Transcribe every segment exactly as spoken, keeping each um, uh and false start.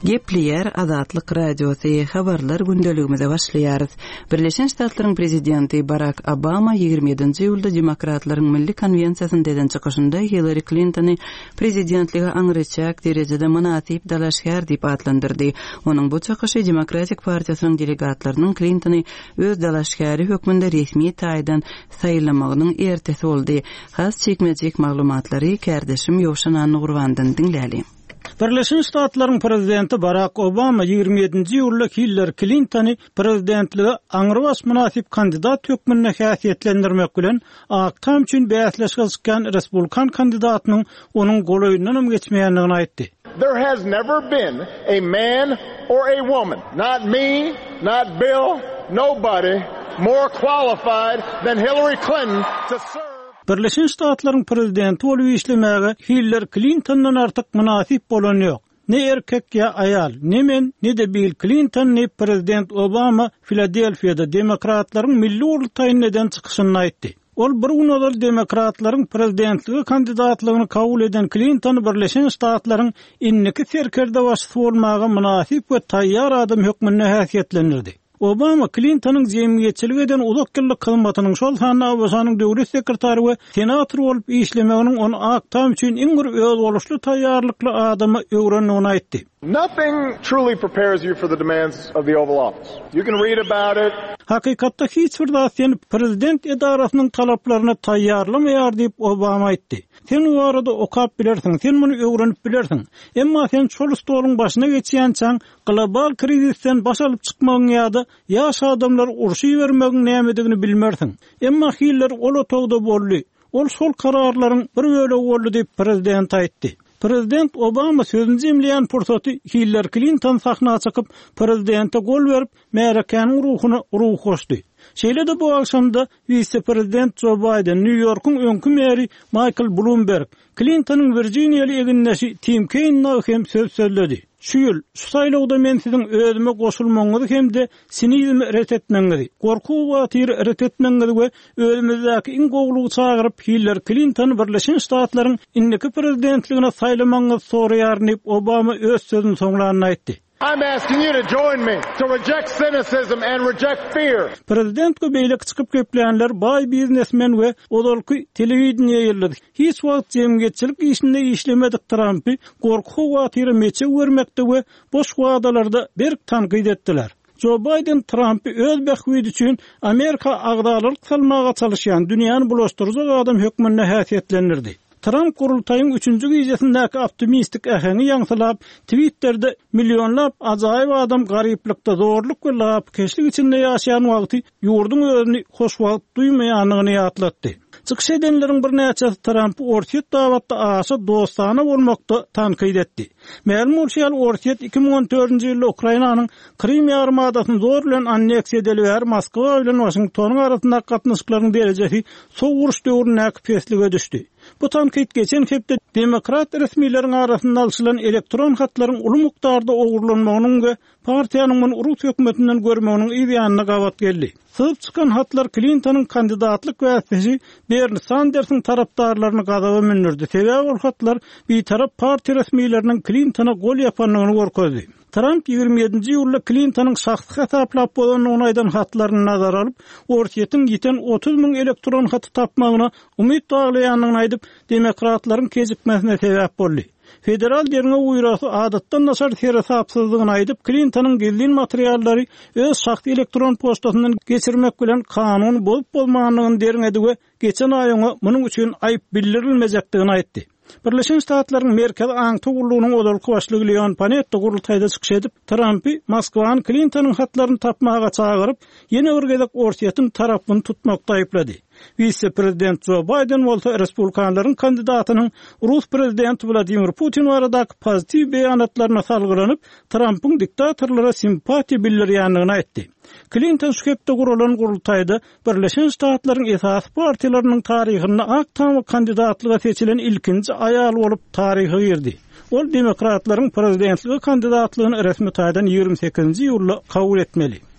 Gepleyer Azatlyk radiosu habarlar gündeligimize başlaýarys. Birleşen Ştatlaryň prezidenti Barack Obama ýygrimi ýedinji ýylda Demokratlaryň Milli Konvensiýasynyň çykyşynda Hillary Clintony prezidentlige aňyrçak derejede münasip dalaşýar diýip adlandyrdy. Onuň bu çykyşy Demokratik partiýasynyň delegatlarynyň Clintony öz dalaşýary hökmünde resmi taýdan saýlamagynyň ertesi boldy. Has çekmejek maglumatlary kärdeşim Ýowşan Nurwandan dinläli. Birleşen Ştatlaryň prezidenti Barack Obama ýygrimi ýedinji ýylda Hillary Clintony prezidentlige aňyrbaş münasip kandidat hökmünde häsiýetlendirmek bilen aktam üçin bäsleşikän Respublikan kandidatynyň onuň golaýyndan geçmeýändigini aýtdy. There has never been a man or a woman, not me, not Bill, nobody more qualified than Hillary Clinton to serve. Birleşen Ştatlaryň prezidenti bolup işlemäge Hillary Clintondan artyk münasip bolan ýok. Ne erkek ya ayal, ne men, ne de Bill Clinton, ne prezident Obama Filadelfiýada Demokratlaryň milli urultaýyny eden çykyşyny aýtdy. Ol bir gün Demokratlaryň prezidentligi kandidatlygyny kabul eden Clinton Birleşen Ştatlaryň inniki serkerde başçy bolmagy münasip we taýýar adam hökmüne häsiýetlendirdi. Obama Clinton'ın jemgyýetçilik eden uzak ýyllyk hyzmatynyň şol sanyna Obamanyň döwlet sekretary we senator bolup işlemeginiň onu aktam üçin iň bir öz boluşly taýýarlykly adamy öwrendigini aýtdy. Nothing truly prepares you for the demands of the Oval Office. You can read about it. Hakykatda hiç bir da sen prezident edarasynyň talaplaryna taýýarlamaýar diýip Obama aýtdy. Sen o arada okap bilersiň, sen muny öwrenip bilersiň. Emma sen şol stoluň başyna geçýänçäň global krizisten baş alyp çykmagyň ýa-da ýaş adamlar urşy bermegiň nämedigini bilmersiň. Emma Hiller ol otogda boldy. Ol şol kararlaryň bir bölegi boldy diýip prezident aýtdy. Prezident Obama sözünü jemleýän pursaty Hillary Clinton sahnaga çykyp prezidente gol berip märekäniň ruhuny ruh goşdy. Şeýle de bu akşamda vice prezident Joe Biden, New York'un öňkü meri Michael Bloomberg, Clinton'ın Virginiýaly eginneşi Tim Kaine'na hem söz söyledi. Şu ýyl, şu saýlawda men siziň özüme goşulmaňyzy hem de sinizmi ret etmeňizi, gorku we tyr ret etmeňizi we özümizdäki iň gowlugy çagyryp Hillary Clinton Birleşen Ştatlaryň inniki prezidentligine saýlamaňyzy soraýar diýip Obama öz sözüni soňlanyny aýtdy. I'm asking you to join me to reject cynicism and reject fear. Prezident go beýle çykyp köpleýänler bay biznesmen we odolky telewizioniýa ýerledi. Hiç wagt jemgyýetçilik işinde işlemedik Trumpy gorku we tyr meçe görmekde we boş wagdalarda berk tanqid etdiler. Joe Biden Trumpy öz bähwidi üçin Amerika agdalyk salmaga çalışýan dünýäni bulaşdyrjak adam hökmüne häsiýetlendirdi. Trump kurultaýyň üçünji gijesindäki optimistik äheni ýaňsylap Twitter'de millionlap ajaýyp adam garyplykda zorluk we lapkeşlik içinde ýaşaýan wagty ýurdun özüni hoş wagt duýmaýanyny ýatlatdy. Çykyş edenleriň bir näçesi Trumpy ortiýet dawatda aşy dostana bolmakda tanqid etdi. Ma'lum bolýar ortiýet iki ming on dördünji ýylda Ukrainanyň Krim ýarymadasyny zor bilen anneksiýa edilýär Moskwa bilen Washingtonyň arasynda gatnaşyklaryň derejesi sowuruş döwrüne peslige düşdi. Bu tanqid geçen hepde demokrat resmiýetlerin arasynda alşylan elektron hatlaryň uly mukdarda ogurlanmagynyň we partiýanyň muny urus hökümetinden görmegiň ýa-da gawat geldi. Syp çykan hatlar Clinton'ın kandidatlyk wäsesi Bernie Sanders'ın tarapdarlaryny gazaba mindirdi. Sebäbi ol hatlar bir tarap partiýa resmiýetleriniň Clinton'a gol ýapanyny gorkozdy. Trump ýygrimi ýedinji ýylda Clinton'ın şahsy hesaplap bolanyny aýdan hatlaryny nazara alyp, ortiýetiň ýeten otuz ming elektron haty tapmagyna umyt baglaýanyny aýdyp, demokratlaryň kejikmesine sebäp boldy. Federal derine uýrasy adatdan naşar hesapsyzlygyny aýdyp, Clinton'ın geldiğin materiallary öz şahsy elektron postasyndan geçirmek bilen kanun bolup bolmagyny derňedi we geçen aýyňa munyň üçin aýyp bildirilmejekdigini aýtdy. Birleşen Ştatlaryň merkezi aňty gurulugynyň odolky başlygy Leon Panetta gurultaýda çykyş edip, Trumpy Moskwaň Clinton'ın hatlaryny tapmaga çagyryp, ýene bir gezek ortiýetiň tarapyny tutmakda aýplady. Vice prezident Joe Biden bolsa Respublikanlaryň kandidatynyň Rus prezidenti Vladimir Putin baradaky pozitiv beýanatlaryna salgylanyp, Trumpyň diktatorlara simpatiýa bildirýändigini aýtdy. Clinton şu hepde gurulan gurultaýda Birleşen Ştatlaryň esas partiýalarynyň taryhyna aktam kandidatlyga seçilen ilkinji aýal bolup taryhy girdi. Ol demokratlaryň prezidentligi kandidatlygyny resmi taýdan ýygrimi sekizinji ýylda kabul etmeli.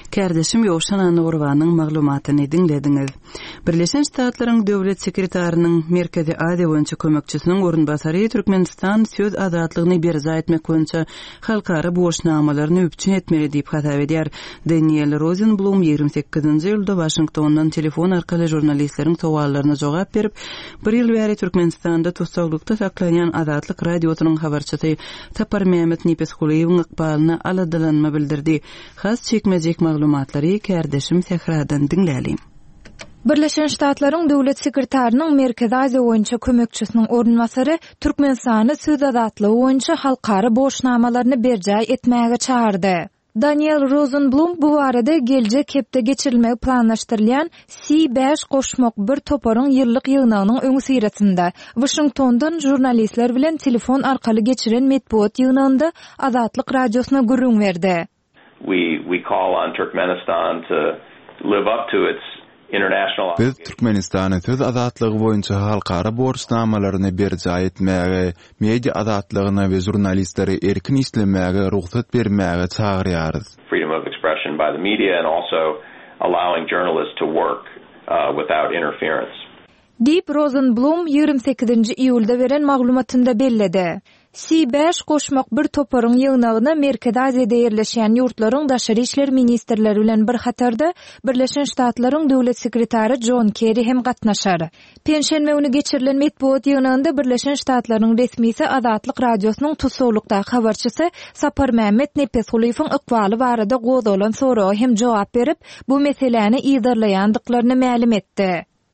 Kärdeşim Ýowşan Anurwanyň maglumatyny dinlediňiz. Birleşen Ştatlaryň döwlet sekretarinyň Merkezi Aziýa boýunça kömekçisiniň orunbasary Türkmenistan söz azatlygyny berza etmek boýunça halkara boşnamalaryny üpçün etmeli diýip hasap edýär. Daniel Rosenblum ýygrimi sekizinji ýylda Washingtondan telefon arkaly jurnalistleriň sowallaryna jogap berip, bir ýyl bäri Türkmenistanda tutsaklykda saklanýan Azatlyk radiosynyň habarçysy Sapar Mehmet Nipeskuliýewiň ykbalyna aladylanma bildirdi. Has çekmejek maglumatlary Kärdeşim Sehradan dinläli. Birleşen Ştatlaryň döwlet sekretarinyň Merkezi Aziýa boýunça kömekçisiniň orunbasary Türkmenistany söz azatlygy boýunça halkara boşnamalaryny berjä etmäge çağırdy. Daniel Rosenblum bu barada geljek hepde geçirilmegi planlaşdyrylýan C beş goşmak bir toparyň ýyllyk ýygnagynyň öňü siratynda Washingtondan jurnalistler bilen telefon arkaly geçiren metbuat ýygnagynda Azatlyk radiosyna gürrüň berdi. We we call on Turkmenistan to live up to its international. Biz Türkmenistany söz azatlygy boýunça halkara borçnamalaryny berjä etmäge, media azatlygyna we jurnalistleri erkin islemäge ruhsat bermäge çagyrýarys. Freedom of expression by the media and also allowing journalists to work uh, without interference. Deep Rosenblum ýygrimi sekizinji iýulda beren maglumatynda belledi. C beş goşmak bir toparyň ýygnagyna Merkezi Aziýada ýerleşýän ýurtlaryň daşary işler ministrleri bilen bir hatarda Birleşen Ştatlaryň döwlet sekretary John Kerry hem gatnaşar. Penşenme günü geçirilen metbuat ýygnagynda Birleşen Ştatlaryň resmisi Azatlyk radiosynyň tutsawlykdaky habarçysy Sapar Mehmet Nipeskuliýewiň ykbaly barada gozalan soragy hem jogap berip, bu meseleni ýygyrlaýandyklaryny ma'lum etdi.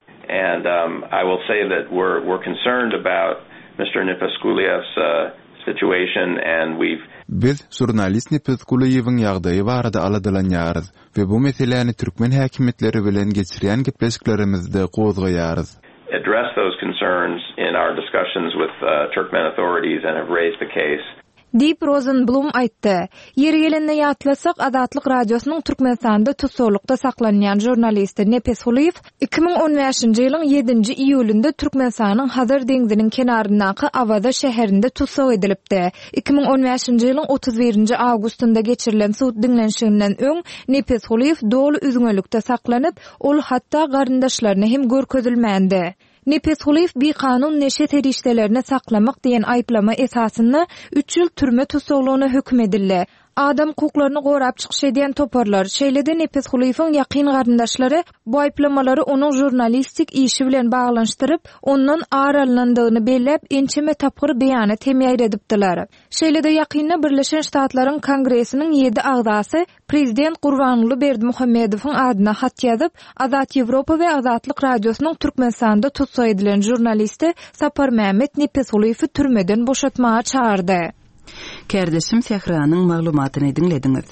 And um, I will say that we're we're concerned about Mister Nipeskuliev's uh, situation and we've Biz jurnalist Nipeskuliýewiň ýagdaýy barada aladylanýarys we bu meseleni türkmen häkimetleri bilen geçirýän gepleşiklerimizde gozgaýarys. Address those concerns in our discussions with uh, Turkmen authorities and have raised the case. Deep Rosenblum aýtdy. Ýeri gelende ýatlasak Azatlyk radiosynyň Türkmenistanda tutsawlykda saklanýan jurnalisti Nipeskuliýew iki ming on beşinji ýylyň ýedinji iýulynda Türkmenistanyň Hazar deňziniň kenaryndaky Awada şäherinde tutsaw edilipdi. iki ming on beşinji ýylyň otuz birinji awgustynda geçirilen suwt dinlenşiginden öň Nipeskuliýew dolu üzüňelükde saklanyp, ol hatda garyndaşlaryna hem görkezilmändi. Nipeskuliýew bir kanun neşet erişdelerine saklamak diýen aýplama esasyny üç ýyl türme tutsawlygyna hökm edildi. Adam hukuklaryny gorap çykyş edýän toparlar şeýlede Nipeskuliýewiň ýakyn garyndaşlary bu aýplamalary onuň jurnalistik işi bilen baglanşdyryp, ondan ağır alınandygyny bellep, ençeme tapgyr beýany temýär edipdiler. Şeýlede ýakynda Birleşen Ştatlaryň Kongresiniň ýedi agzasy Prezident Gurbanuly Berdimuhammedowyň adyna hat ýazyp, Azat Ýewropa we Azatlyk radiosynyň Türkmenistanda tutsaw edilen jurnalisti Sapar Mehmet Nipeskuliýewi türmeden boşatmaga çağırdy. Kärdeşim Sehranyň maglumatyny dinlediňiz.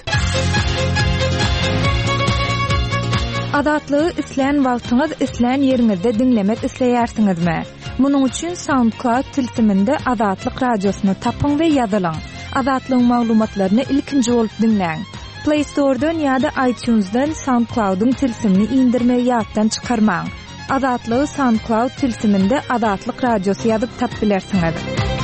Azatlygy isleýän wagtyňyz isleýän ýeriňizde dinlemek isleýärsiňizmi? Munuň üçin SoundCloud tilsiminde Azatlyk radiosyny tapyň we ýazylyň. Azatlygyň maglumatlaryny ilkinji bolup dinleň. Play Store'dan ýa-da iTunes'dan SoundCloud'un tilsimini indirmeyi ýatdan çykarmaň. Azatlygy SoundCloud tilsiminde Azatlyk radiosy ýazyp tap bilersiňiz.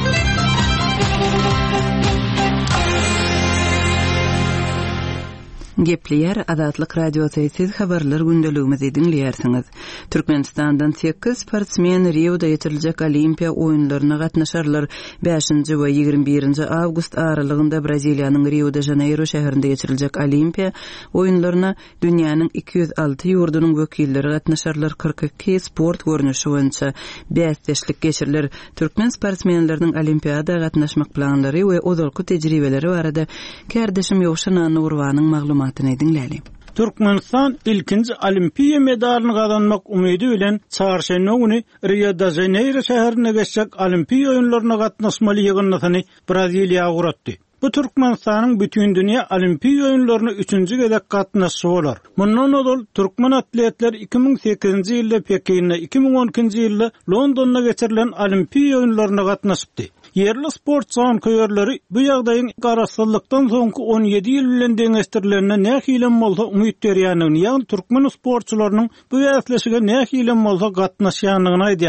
Gepleýär Azatlyk radiosyny siz habarlar gündeligimizi dinleýärsiňiz. Türkmenistandan sekiz sportsmen Rio'da ýetirilýek Olimpiýa oýunlaryna gatnaşarlar. beşinji we ýygrimi birinji awgust aralygynda Braziliýanyň Rio de Janeiro şäherinde ýetirilýek Olimpiýa oýunlaryna dünýäniň iki ýüz alty ýurdunyň wekilleri gatnaşarlar. kırk iki sport görnüşi boýunça bäsdeşlik geçirilir. Türkmen sportsmenleriniň Olimpiýada gatnaşmak planlary we ozalky tejribeleri barada Kärdeşim Ýowşan Anurwanyň maglumaty Türkmenistan ilkinji Olimpiýa medalyny gazanmak umydy bilen çarşamba günü Rio de Janeiro şäherine geçjek Olimpiýa oýunlaryna gatnaşmaly ýygynyny Braziliýa guratdy. Bu Türkmenistanyň bütün dünýä Olimpiýa oýunlaryna üçünji gezek gatnaşy bolar. Mundan ol türkmen atletler iki ming sekizinji ýylda Pekin'de, iki ming on ikinji ýylda Londonda geçirilen Olimpiýa oýunlaryna gatnaşypdy. Yerli sport sankyörleri bu ýagdaýyň garaşsızlykdan soňky on ýedi ýyl bilen deňeşdirilerine nähilem bolsa umyt berýändigini, ýa-ni türkmen sportçylarynyň bu ýaslaşyga nähilem bolsa gatnaşýanlygyny aýdýarlar.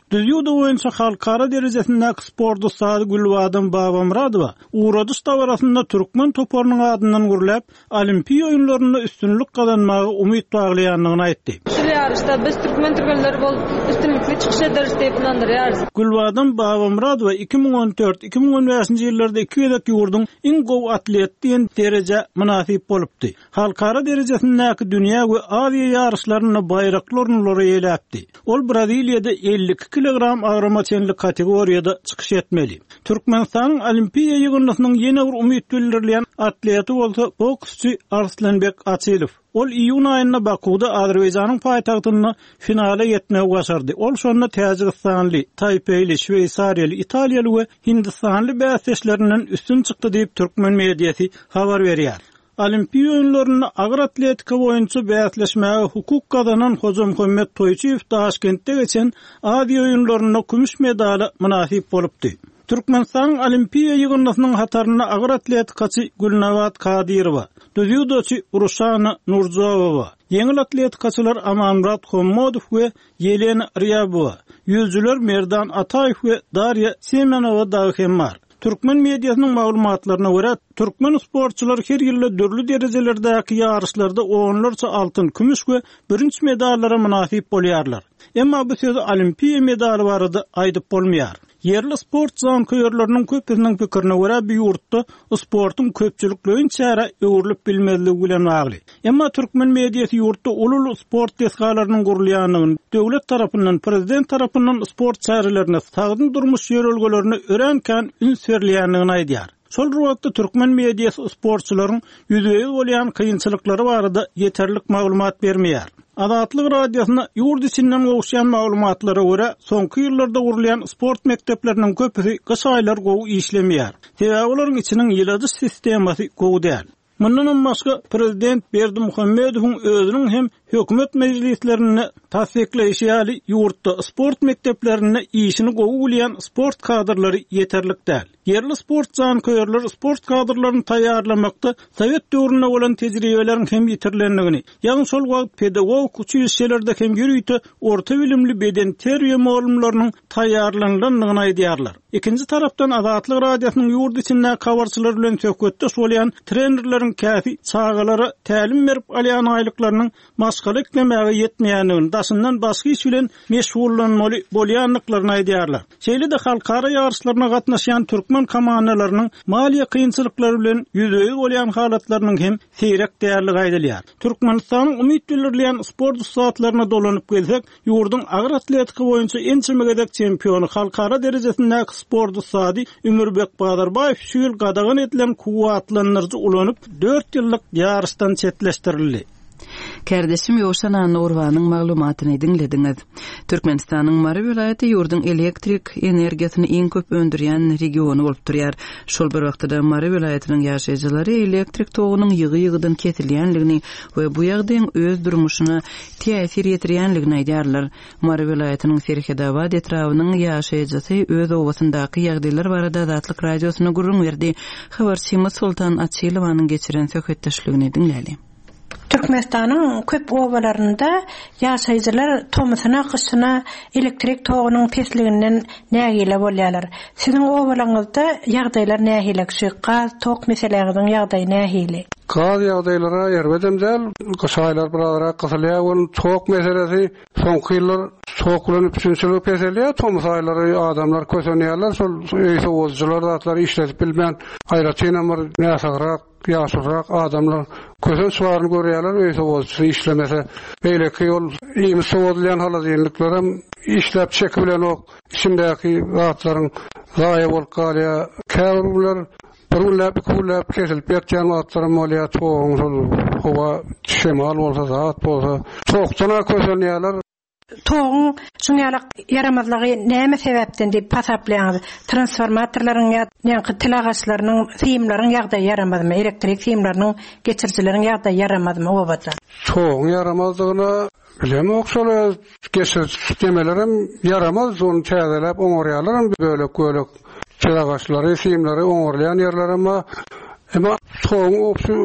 Düzýüde boýunça halkara derejesindäki sport ustady Gülbadam Babamradowa Uğradyş dawarasynda türkmen toparynyň adynyň gürläp Olimpiýa oýunlarynda üstünlük kazanmagy umyt baglaýanlygyny aýtdy. Şu ýarışda biz türkmen türkmenler bol üstünlikli çykyş ederiz diýip planlaýarys. Gülbadam Babamradowa iki ming on dört iki ming on beşinji ýyllarda iki ýyllyk ýurdun iň gowy atlet diýen dereje münasip bolupdy. Halkara derejesindäki dünýä we Aziýa ýarışlaryna bayraklar urnuly ýeläpdi. Ol Braziliýada ellik kilogram agrama çenli kategoriýada çykyş etmeli. Türkmenistanyň Olimpiýa ýygynynyň ýene bir umyt bildirilýän atleti bolsa boksçy Arslanbek Açylow. Ol iýun aýyna Bakuda Azerbaýjanyň paýtagtyna finale ýetmäge başardy. Ol şonda Täjikistanly, Taipeyli, Şweýsariýaly, Italiýaly we Hindistanly bäsleşlerinden üstün çykdy diýip türkmen mediýasy habar berýär. Olimpiýa oýunlaryna agyr atletika boýunça bäsleşmäge hukuk kazanan Hojam Muhammed Toýçyýew Taşkentde geçen Aziýa oýunlaryna kümüş medali münasip bolupdy. Türkmenistan Olimpiýa ýygynynyň hataryna agyr atletikaçy Gülnawat Kadyrowa, düzýüdoçy Urşana Nurzowa, yeňil atletikaçylar Amanmurat Hommodow we Yelena Ryabowa, ýüzüler Merdan Ataýew we Darya Semenowa da hem bar. Türkmen mediýasynyň maglumatlaryna görä, türkmen sportçylar her ýyly dörli derejelerdäki ýarışlarda onlarça altyn, kümüş we birinji medallara münasip bolýarlar. Emma bu sözi Olimpiýa medali barada aýdyp bolmaýar. Yerli sport zankyýarlarynyň köpüniň pikirine görä bu ýurtda sportyň köpçülikligiň çäre öwrülip bilmezligi bilen agly. Emma türkmen mediýasy ýurtda ulul sport tesgalarynyň gurulýanyny, döwlet tarapyndan, prezident tarapyndan sport çärelerine sagdyn durmuş ýörelgelerini örenken ün serleýänligini aýdýar. Şol wagtda türkmen mediýasy sportçylaryň ýüzeye bolýan kynçylyklary barada ýeterlik maglumat bermeýär. Adatlyk radiosyna ýurt içinden gowuşan maglumatlary görä, soňky ýyllarda gurulýan sport mekdepleriniň köpüsi gyş aýlar gowy işlemeýär. Sebäbi olaryň içiniň ýyladyş sistemasy gowy däl. Mundan başga prezident Berdimuhammedowyň özüniň hem hökümet meclislerini tasdikleýişi ýaly ýurtda sport mekdeplerine işini gowy bolýan sport kadrlary ýeterlik däl. Yerli sport zankyýarlar sport kadrlaryny taýýarlamakda Sowet döwründe bolan tejribelerin hem ýetirlenligini, ýagny şol wagt pedagog uçuşlerde hem ýürüýte orta bilimli beden terbiýe muallimläriniň taýýarlanýanyny aýdýarlar. Ikinji tarapdan Azatlyk radiosynyň ýurt içinde kawarçylar bilen söhbetdeş bolýan trenerleriň käfi çağalara tälim berip alýan aýlyklarynyň maşgala etmemäge ýetmeýändigini, daşyndan başga iş bilen meşgullanmaly bolýanlyklaryny aýdýarlar. Şeýle de halkara ýarışlaryna gatnaşan türkmen komandalarynyň maliýe kynçylyklary bilen ýüzeye bolýan halatlarynyň hem seýrek däýerligi aýdylýar. Türkmenistanyň umyt bildirilýän sport ustaatlaryna dolanyp gelsek, ýurdun agyr atletika boýunça en çemegedek çempionu, halkara derejesindäki sport ustady Ömürbek Badarbaýew şu ýyl gadagan edilen kuwatlanyrjy ulanyp dört ýyllyk ýarışdan çetleşdirildi. Kardeşim Ýoşan Nurwanyň maglumatyny dinlediňiz. Türkmenistanyň Mary vilayaty ýurdun elektrik energiýasyny iň köp öndürýän regiony bolup durýar. Şol bir wagtda Mary vilayatynyň ýaşaýjylary elektrik togynyň ýygy-ýygydan ketilýänligini we bu ýagdaýyň öz durmuşyna täsir ýetirýänligini aýdýarlar. Mary vilayatynyň Serhedabad etrawynyň ýaşaýjysy öz owasyndaky ýagdaýlar barada Azatlyk radiosyna gurrun berdi. Habarçymyz Sultan Açylowanyň geçiren söhbetdeşligini dinläli. Türkmenistanyň köp owalarynda ýaşaýjylar tomusyna gyşyna elektrik togynyň pesliginden nägile bolýarlar. Sizin owalaňyzda ýagdaýlar nägile, gaz tok meseleleriň ýagdaýy nägile? Gaz ýagdaýlara ýerbedem däl, gyşaýlar birazrak gysylýar, ol tok meselesi soňky ýyllar toklanyp üçinçilik meselesi, tomusaýlary adamlar kösenýärler, şol ýeşewçiler zatlar işletip bilmän aýratynam bir näsagrak ýaşyrak adamlar kösen suwaryny görýärler, öýse bolsa işlemese beýleki ýol iými sowdlayan haladyňlyklaram işläp çeki bilen ok içindäki zatlaryň zaýa bolup galýar. Käwrler birläp kulläp kesilip ýetýän zatlaryň bolýar, toňul howa şemal bolsa zat bolsa çokçana kösenýärler. Toğun şunyalyk yaramazlygy näme sebäpden diýip pasaplaýaňyz. Transformatorlaryň ýa-ni tilagaçlarynyň fiýimleriň ýagdaýy yaramazmy, elektrik fiýimleriň geçirçileriň ýagdaýy yaramazmy obada. Toğun yaramazlygyna bilem okşaly geçir sistemelerim yaramaz, onu täzelep oňarýarlar, bölek bölek tilagaçlary, fiýimleri oňarlayan ýerler, emma emma toğun okşu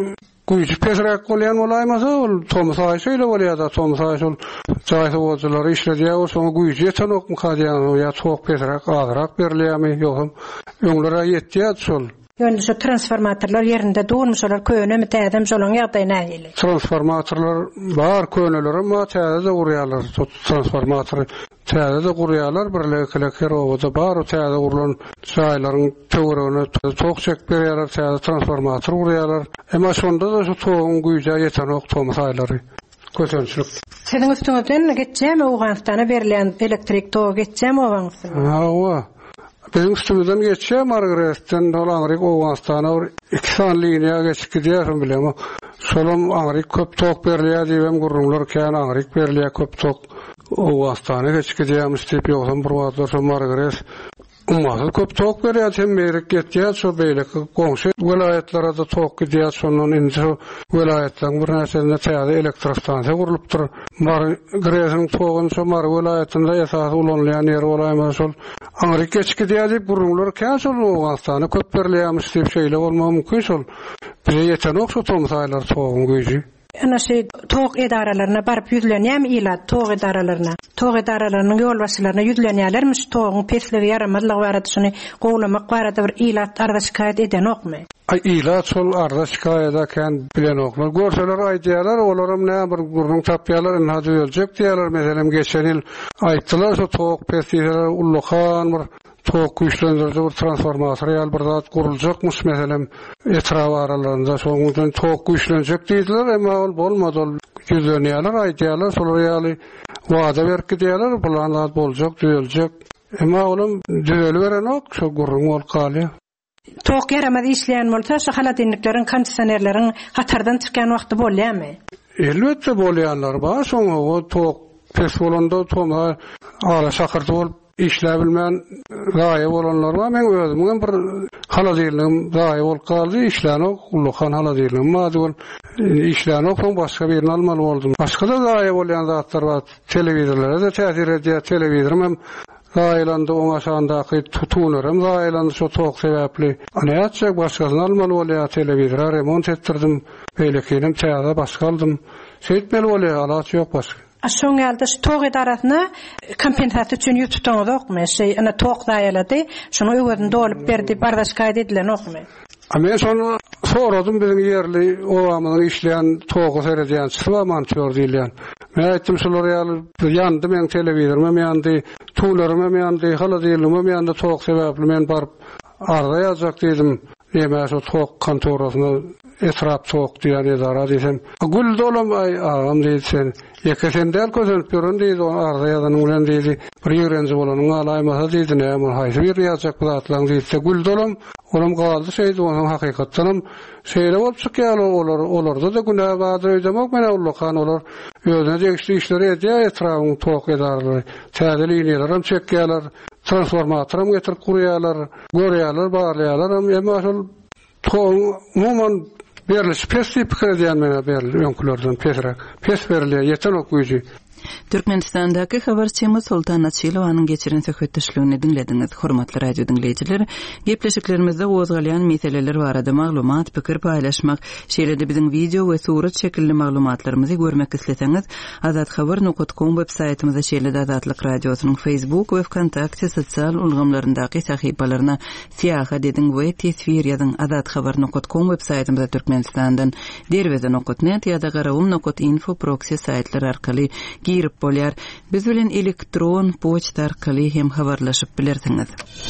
güýji pesrak bolýan bolaýmasa ol Thomas Ayşeyle bolýar da Thomas Ayşe ol jaýsa bolýar işledýär o soňa güýji ýetenok mukadýan ýa çok pesrak azrak berilýärmi ýokam öňlere ýetýär şol. Ýöne şu transformatorlar ýerinde durmuşlar köýnemi täzem şolaň ýagdaýyna näýeli. Transformatorlar bar köýneler ama täze gurýarlar. Transformator täze de gurýarlar birlekle kerowda bar täze gurulan şaýlaryň töweregine tok çek berýärler, täze transformator gurýarlar. Emma şonda da şu togyň güýje ýetenok tomasaýlary. Kösönçlük. Senin üstüňden geçjämi Awganistana berilen elektrik togy geçjämi Awganistana? Ha, bizim üstümüzden geçiyor Margaret'ten dolan Amerika Awganistana iki san liniya geçip gidiyor bilema. Solum Amerika köp tok berliya diýem gurrumlar kan Amerika berliya köp tok Awganistana geçip gidiyor istep ýoksa bir wagtlar Margaret ummasyl köp tok berýär hem merek getýär şo beýle goňşy welaýatlere da tok gidýär şondan indi welaýatlaryň bir näsesinde täze elektrostansiýa gurulypdyr. Margaret'in togyny şo Mar welaýatynda esas ulanýan ýer bolaýmaz şol Amerika geçip gidýär diýip gurrumlar kan şol Awganistana köp berliýär istep şeýle bolmamy mümkin şol. Bir ýetenok şo tomasaýlar togyň güýji. Ana şey tog edaralarına barıp yüzlenýärmi ýyla tog edaralarına tog edaralarynyň ýol başçylaryna yüzlenýärlermi şu togyň pesleri ýaramazlygy barada şuny gowlamak barada bir ilat arda şikayet edenokmy? Ay ilat şol arda şikayet eken bilenoklar görseler aýdýarlar olaram näme bir gurrun tapýarlar näde öljek diýerler meselem geçen ýyl aýtdylar şu tog pesleri ullukan bir tok güýçlendirici bir transformator ýaly bir zat guruljakmyş meselem etraf aralarynda şoňdan tok güýçlenjek diýdiler emma ol bolmady ol yüzlenýärler aýdýarlar şolar ýaly wada berip gidýärler bulan zat boljak düzeljek emma olam düzeli berenok şo gurrun ol galýar. Tok yaramaz işleýän bolsa şu haladinlikleriň kondisionerleriň hatardan çykan wagty bolýarmy? Elbetde bolýarlar bar şoňa o tok pes bolanda toma ala şakyrty bolup işle bilmän gaýa bolanlar var. Men özümden bir haladyrlygym gaýa bolup galdy. İşläni ullukan haladyrlygym mady bol işläni soň başga birini almaly boldum. Başga da gaýa bolýan zatlar bar. Telewizorlara da täsir edýär. Telewizorum hem gaýlandy oň aşaňdaky tutunurum gaýlandy şu tok sebäpli. Ana ýatjak başgasyny almaly bolýar. Telewizora remont etdirdim. Beýlekenim täze başga aldım. Şeýtmeli bolýar, alaç ýok başga. Aşoň ýalda şu tog edarasına kompensasiýa üçin ýutupdyňyz okmy? Şey, ana tog daýalady, şunu öwründen dolup berdi, bardaş gaýda edilen okmy? Men şonu soradym bizim ýerli owamyň işleýän togy seredýän şuwa monteur diýilýän. Men aýtdym şolar ýaly ýandy men telewizorum ýandy, tuğlarym ýandy, haladyrlygym ýandy tog sebäpli men barıp arda ýazjak diýdim. Ýa-da şu tog kontorasyna etraf tog diýär edara diýsem, "Gül dolam ay agam" diýsen, "Ýekesen del gözlenip görün" diýdi, arda ýazanyň bilen diýdi. "Bir ýörenji bolanyň alaýmasa" diýdi, "Näme haýsy bir ýazjak zatlaň" diýse, "Gül dolam, olam galdy şeýdi, onuň hakykatdanam şeýle bolup çykýar olar, olarda da günä badyr ödemek mene ullukan olar. Ýöne degişli işleri edýär etrafyň tog edarlary, täze liniýalaram çekýärler, transformatorum getirip kurýarlar, görýärler, barlýarlar, emma şol tog umumyň beriliş pes pikir edýän mene berilýär öňkülerden pesrak, pes berilýär ýetenok güýji. Türkmenistandaky habarçymyz Sultan Naçilowanyň geçiren söhbetdeşligini dinlediňiz. Hormatly radio dinleýijiler, gepleşiklerimizde gozgalýan meseleler barada maglumat, pikir paýlaşmak, şeýle-de biziň video we surat şekilli maglumatlarymyzy görmek isleseňiz, azat habar nokta com web saýtymyza şeýle-de Azatlyk radiosynyň Facebook we Wkontakte sosial ulgamlaryndaky sahypalaryna siýahat ediň we tesvir ýazyň. azat habar nokta com web saýtymyza Türkmenistandan derweze nokta net ýa-da garawum nokta info proxy saýtlary arkaly girip bolýar. Biz bilen elektron poçta arkaly hem habarlaşyp bilersiňiz.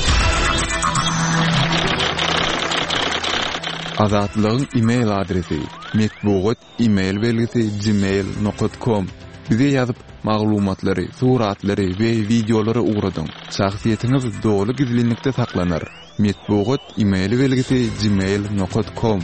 Azatlygyň e-mail adresi metbuat email belgisi gmail nokta com. Bize ýazyp maglumatlary, suratlary we videolary ugradyň. Şahsiýetiňiz dogry gizlilikde saklanır. Metbuat email belgisi gmail nokta com.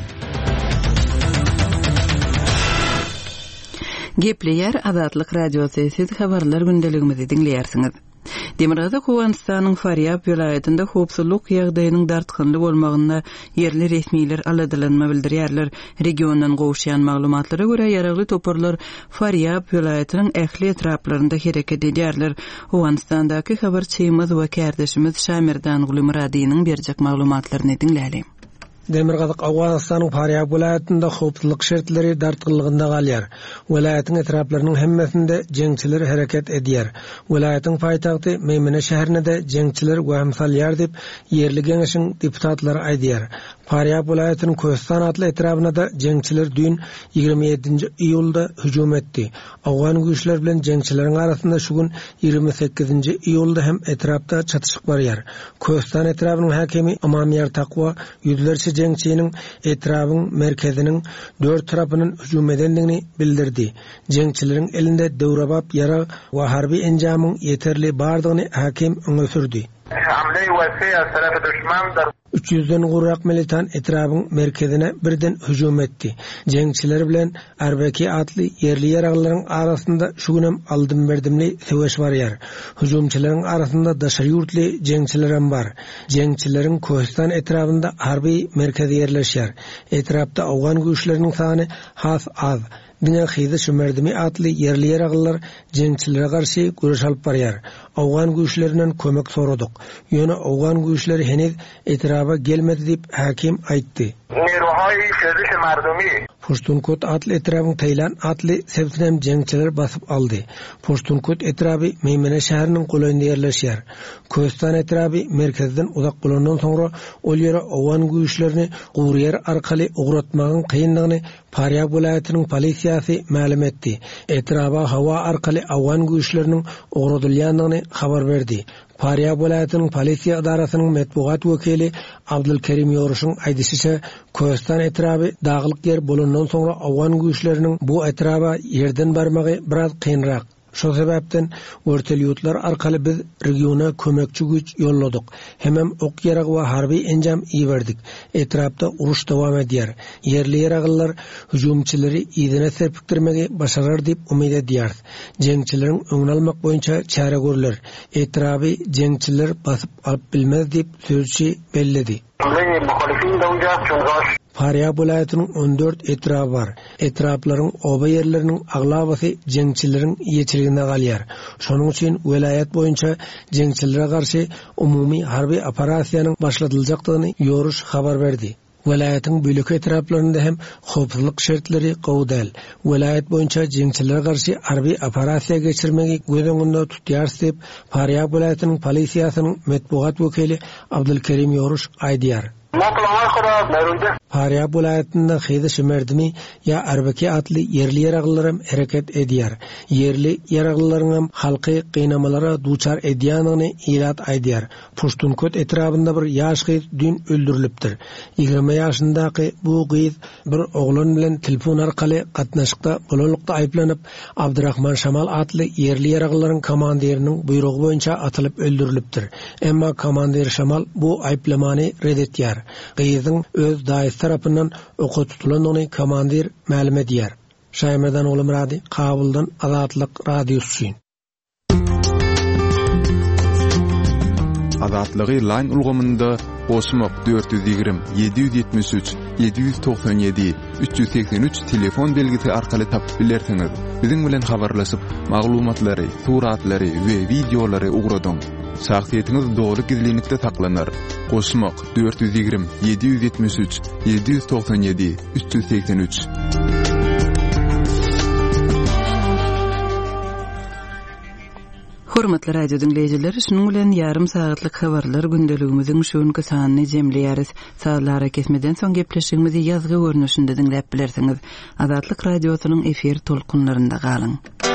Gepleýär Azatlyk radiosy siz habarlar gündeligimizi dinleýärsiňiz. Demirgazy Awganistanyň Faryab ýolaýatynda howpsuzlyk ýagdaýynyň dartykly bolmagyna ýerli resmiler aladylanma bildirýärler. Regiondan gowşýan maglumatlara görä ýaragly toparlar Faryab ýolaýatynyň ähli etraplarynda hereket edýärler. Awganistandaky habarçymyz we kärdeşimiz Şamirdan Gulumradynyň berjek maglumatlaryny dinläýäris. Demirgazyk Awganistanyň Faryab welaýatynda howpsuzlyk şertleri dartgylygynda galýar. Welaýatyň etraplarynyň hemmesinde jeňçiler hereket edýär. Welaýatyň paýtagty Meýmene şäherinde jeňçiler waham salýar dip ýerli geňeşiň deputatlary aýdýar. Faryab welaýatynyň Köstan atly etrabyna da jeňçiler dün ýigirme ýedinji iýulda hüjum etdi. Awgan güýçler bilen jeňçileriň arasynda şu gün ýigirme sekizinji iýulda hem etrapda çatışyk barýar. Köstan etrabynyň hakimi Amamyar Takwa ýüzlerçe jeňçiniň etrabyň merkeziniň dört tarapynyň hüjum edendigini bildirdi. Jeňçileriň elinde döwrebap yara we harby enjamyň ýeterli bardygyny hakim öňe sürdi. üç yüzden gurrak militan etrabyň merkezine birden hüjum etdi. Jeňçiler bilen R B K atly yerli ýaraglaryň arasynda şu günem aldym berdimli söwüş barýar. Hüjumçylaryň arasynda daşary ýurtly jeňçiler hem bar. Jeňçileriň Köstan etrapynda harby merkezi ýerleşýär. Etrapda awgan güýçleriniň sany has az. Diňe hyzy şümerdimi atly yerli ýaraglar jeňçilere garşy güreş alyp barýar. Awgan güýçlerinden kömek soradyk. Ýöne awgan güýçleri heniz etraba gelmedi dip hakim aýtdy. Neruhay şeýle mardumi Poştunkot atly etrabyň Taýlan atly sebsinem jeňçiler basyp aldy. Poştunkot etraby Meýmene şäheriniň golanynda ýerleşýär. Köstan etraby merkezden uzak bolandan soňra ol ýere awgan güýçlerini gurýar arkaly ugratmagyň kyndygyny Faryab welaýatynyň polisiýasy ma'lum etdi. Etraba hawa arkaly awgan güýçleriniň ugradylýandygyny habar berdi. Faryab welaýatynyň polisiýa idarasynyň matbuat wekili Abdulkerim Ýoruşyň aýdysynça Köstan etraby daglyk ýer bolandan soňra awgan güýçleriniň bu etraba ýerden barmagy biraz kynrak. Şo sebäpden örtelýütler arkaly biz regiona kömekçi güç ýolladyk. Hemem ok ýarag we harby enjam iýerdik. Etrapda uruş dowam edýär. Yerli ýaraglar hüjumçyları ýerine serpikdirmegi başarar dip umyt edýär. Jeňçileriň öňüne almak boýunça çäre görler. Etraby jeňçiler basyp alyp bilmez dip sözçi belledi. Faryab welaýatynyň on dört etrapy bar. Etraplaryň oba ýerleriniň aglabasy jeňçileriň ýeçiliginde galýar. Şonuň üçin welaýat boýunça jeňçilere garşy umumy harby operasiýanyň başlatyljakdygyny Ýoruş habar berdi. Welaýatyň bölük etraplarynda hem howpsuzlyk şertleri gowdal. Welaýat boýunça jeňçilere garşy harby operasiýa geçirmegi göz öňünde tutýar dip Faryab welaýatynyň polisiýasynyň matbuat wekili Abdulkerim Ýoruş aýdýar. Faryab welaýatynda hyzy şümerdimi ýa R B K atly yerli ýaraglaram hereket edýär. Yerli ýaraglaryň hem halky gynamalara duçar edýanyny ilat aýdýar. Poştunkot etrapynda bir ýaş gyz dün öldürilipdir. ýigirme ýaşyndaky bu gyz bir oglan bilen telefon arkaly gatnaşykda bolanlykda aýplanyp Abdurrahman Şamal atly yerli ýaraglaryň komandiriniň buyrugy boýunça atylyp öldürilipdir. Emma komandir Şamal bu aýplamany reddetýär. Gyzyň öz daýy tarapyndan oka tutulanyny komandir ma'lum edýär. Şaýmerdan oğlum Radi, Kabuldan Azatlyk radiosu. Azatlygy line ulgamynda Osmok dört yüz ýigirme yedi yüz ýetmiş üç yedi yüz toksan ýedi üç yüz seksen üç telefon belgisi arkaly tapyp bilersiňiz. Biziň bilen habarlaşyp maglumatlary, suratlary we videolary ugradyň. Şahsiýetiniz dogry gizlilikde saklanar. Osmok dört yüz ýigirme yedi yüz ýetmiş üç yedi yüz toksan ýedi üç yüz seksen üç. Hormatly radio dinleýijiler, şunuň bilen ýarym sagatlyk habarlar gündeligimiziň şuňky sanyny jemleýäris. Saatlara kesmeden soň gepleşigimizi ýazgy görnüşinde dinläp bilersiňiz. Azatlyk radiosynyň efir tolkunlarynda galyň.